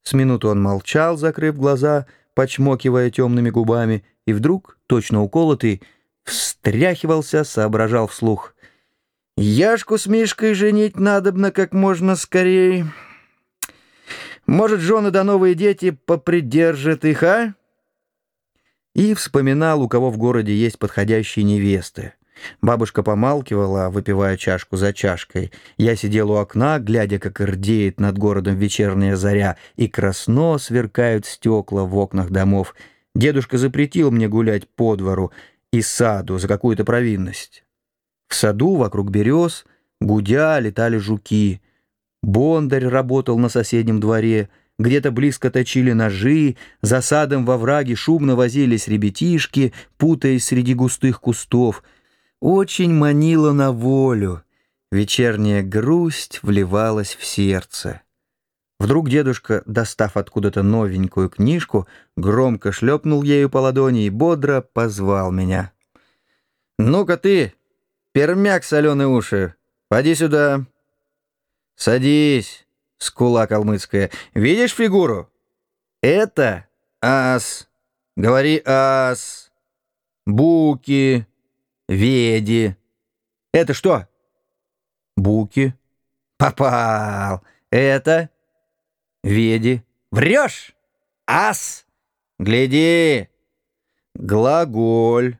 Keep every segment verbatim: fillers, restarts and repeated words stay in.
С минуту он молчал, закрыв глаза, почмокивая темными губами, и вдруг, точно уколотый, встряхивался, соображал вслух. «Яшку с Мишкой женить надобно как можно скорее. Может, жены да новые дети попридержат их, а?» И вспоминал, у кого в городе есть подходящие невесты. Бабушка помалкивала, выпивая чашку за чашкой. Я сидел у окна, глядя, как рдеет над городом вечерняя заря, и красно сверкают стекла в окнах домов. Дедушка запретил мне гулять по двору и саду за какую-то провинность. В саду вокруг берез, гудя, летали жуки. Бондарь работал на соседнем дворе. Где-то близко точили ножи, за садом во враге шумно возились ребятишки, путаясь среди густых кустов. Очень манило на волю. Вечерняя грусть вливалась в сердце. Вдруг дедушка, достав откуда-то новенькую книжку, громко шлепнул ею по ладони и бодро позвал меня. «Ну-ка ты, пермяк соленые уши, поди сюда. Садись, скула калмыцкая. Видишь фигуру? Это ас. Говори ас. Буки. Веди. Это что? Буки. Попал. Это? Веди. Врешь? Ас. Гляди. Глаголь.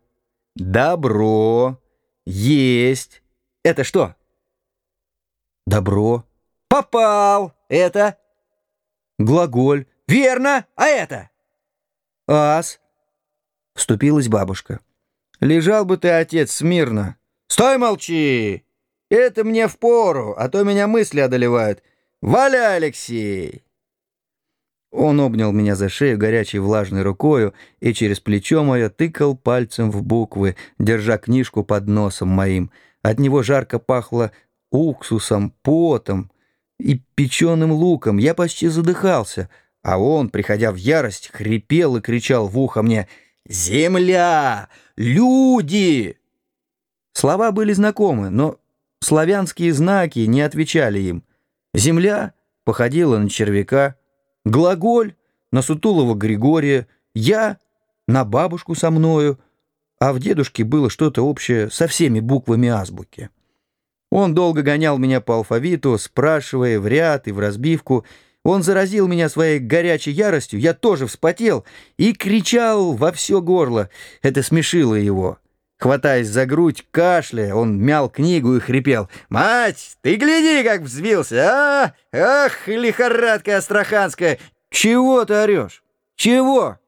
Добро. Есть. Это что? Добро. Попал. Это? Глаголь. Верно. А это? Ас. Вступилась бабушка. Лежал бы ты, отец, смирно. Стой, молчи! Это мне впору, а то меня мысли одолевают. Валяй, Алексей!» Он обнял меня за шею горячей влажной рукою и через плечо мое тыкал пальцем в буквы, держа книжку под носом моим. От него жарко пахло уксусом, потом и печеным луком. Я почти задыхался, а он, приходя в ярость, хрипел и кричал в ухо мне: «Земля! Люди!» Слова были знакомы, но славянские знаки не отвечали им. Земля походила на червяка, глаголь — на сутулого Григория, я — на бабушку со мною, а в дедушке было что-то общее со всеми буквами азбуки. Он долго гонял меня по алфавиту, спрашивая в ряд и в разбивку. Он заразил меня своей горячей яростью, я тоже вспотел и кричал во все горло. Это смешило его. Хватаясь за грудь, кашляя, он мял книгу и хрипел: «Мать, ты гляди, как взвился, а! Ах, лихорадка астраханская! Чего ты орешь? Чего?»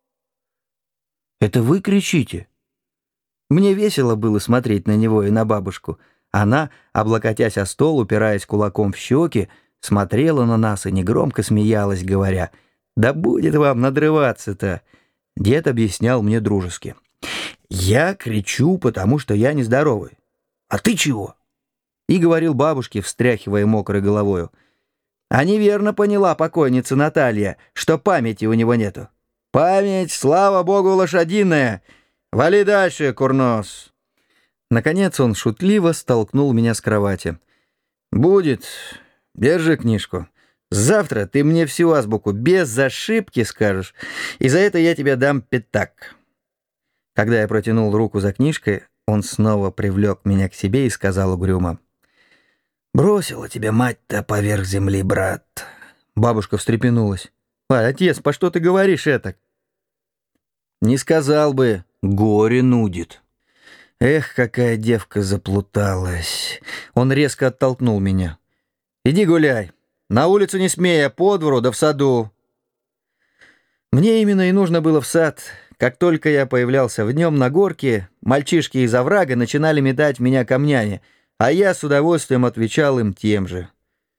«Это вы кричите?» Мне весело было смотреть на него и на бабушку. Она, облокотясь о стол, упираясь кулаком в щеки, смотрела на нас и негромко смеялась, говоря: «Да будет вам надрываться-то!» Дед объяснял мне дружески: «Я кричу, потому что я нездоровый. А ты чего?» И говорил бабушке, встряхивая мокрой головою: «А неверно поняла покойница Наталья, что памяти у него нету. Память, слава богу, лошадиная. Вали дальше, курнос!» Наконец он шутливо столкнул меня с кровати. «Будет. Держи книжку. Завтра ты мне всю азбуку без ошибки скажешь, и за это я тебе дам пятак». Когда я протянул руку за книжкой, он снова привлек меня к себе и сказал угрюмо: «Бросила тебя мать-то поверх земли, брат». Бабушка встрепенулась: «А, отец, по что ты говоришь это?» «Не сказал бы, горе нудит». Эх, какая девка заплуталась. Он резко оттолкнул меня. «Иди гуляй. На улицу не смей, а по двору да в саду». Мне именно и нужно было в сад. Как только я появлялся в нем на горке, мальчишки из оврага начинали метать в меня камнями, а я с удовольствием отвечал им тем же.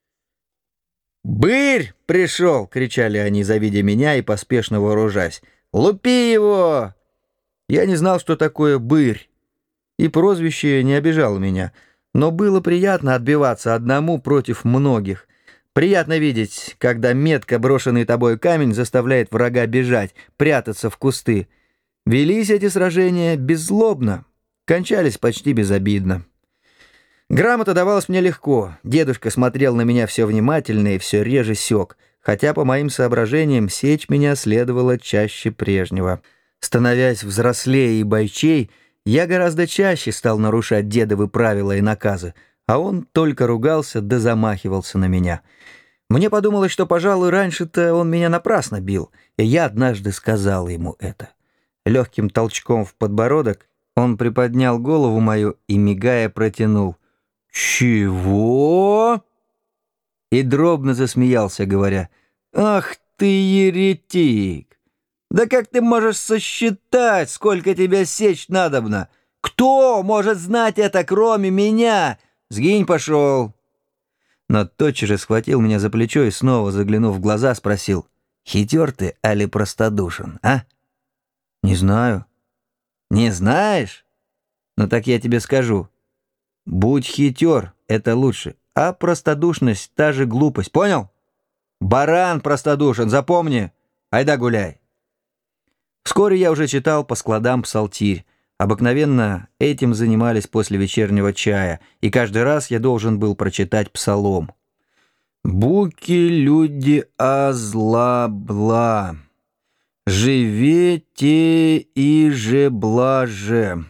«Бырь пришел!» — кричали они, завидя меня и поспешно вооружаясь. «Лупи его!» Я не знал, что такое бырь, и прозвище не обижало меня, но было приятно отбиваться одному против многих. Приятно видеть, когда метко брошенный тобой камень заставляет врага бежать, прятаться в кусты. Велись эти сражения беззлобно, кончались почти безобидно. Грамота давалась мне легко. Дедушка смотрел на меня все внимательнее и все реже сёк. хотя, по моим соображениям, сечь меня следовало чаще прежнего. Становясь взрослее и бойчей, я гораздо чаще стал нарушать дедовы правила и наказы, а он только ругался да замахивался на меня. Мне подумалось, что, пожалуй, раньше-то он меня напрасно бил, и я однажды сказал ему это. Легким толчком в подбородок он приподнял голову мою и, мигая, протянул: «Чего?» И дробно засмеялся, говоря: «Ах ты, еретик! Да как ты можешь сосчитать, сколько тебя сечь надобно? Кто может знать это, кроме меня? Сгинь, пошел!» Но тотчас же схватил меня за плечо и, снова заглянув в глаза, спросил: «Хитер ты, али простодушен, а?» «Не знаю». «Не знаешь? Ну так я тебе скажу. Будь хитер, это лучше, а простодушность — та же глупость, понял? Баран простодушен, запомни, айда гуляй». Вскоре я уже читал по складам псалтирь. Обыкновенно этим занимались после вечернего чая, и каждый раз я должен был прочитать псалом. «Буки люди азла-бла, живете и же блаже,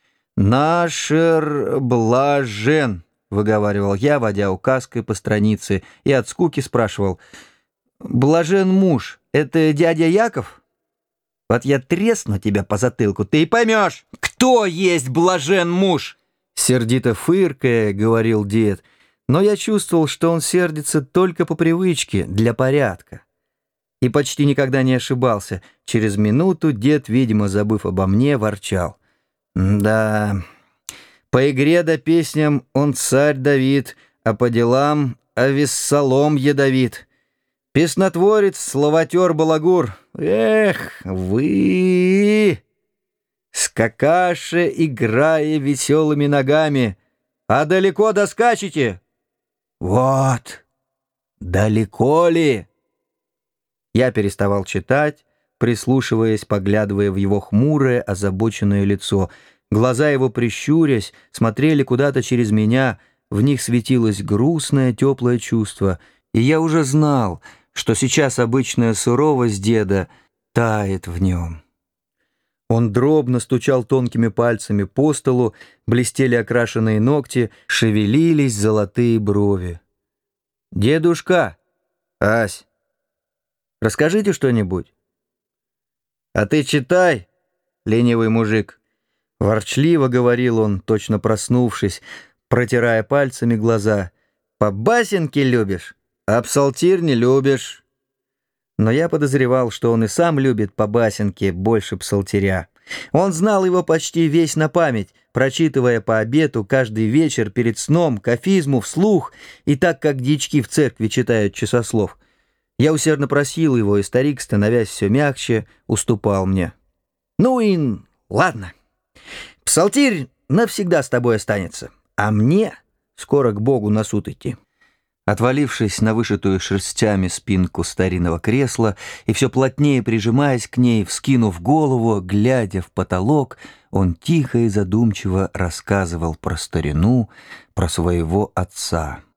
нашер блажен», — выговаривал я, водя указкой по странице, и от скуки спрашивал: «Блажен муж — это дядя Яков? Вот я тресну тебя по затылку, ты и поймешь, кто есть блажен муж!» Сердито фыркая, говорил дед, но я чувствовал, что он сердится только по привычке, для порядка. И почти никогда не ошибался. Через минуту дед, видимо, забыв обо мне, ворчал: «Да, по игре да песням он царь Давид, а по делам Авессалом ядовит. Песнотворец, словотер, балагур. Эх, вы, скакаше, играя веселыми ногами, а далеко доскачете? Вот, далеко ли?» Я переставал читать, прислушиваясь, поглядывая в его хмурое, озабоченное лицо. Глаза его, прищурясь, смотрели куда-то через меня, в них светилось грустное, теплое чувство, и я уже знал, что сейчас обычная суровость деда тает в нем. Он дробно стучал тонкими пальцами по столу, блестели окрашенные ногти, шевелились золотые брови. «Дедушка! Ась, расскажите что-нибудь». «А ты читай, ленивый мужик», — ворчливо говорил он, точно проснувшись, протирая пальцами глаза. «По басенке любишь, а псалтирь не любишь». Но я подозревал, что он и сам любит по басенке больше псалтиря. Он знал его почти весь на память, прочитывая по обету каждый вечер перед сном кафизму вслух, и так как дички в церкви читают часослов. Я усердно просил его, и старик, становясь все мягче, уступал мне. «Ну и ладно. Псалтирь навсегда с тобой останется, а мне скоро к Богу на суд идти». Отвалившись на вышитую шерстями спинку старинного кресла и все плотнее прижимаясь к ней, вскинув голову, глядя в потолок, он тихо и задумчиво рассказывал про старину, про своего отца.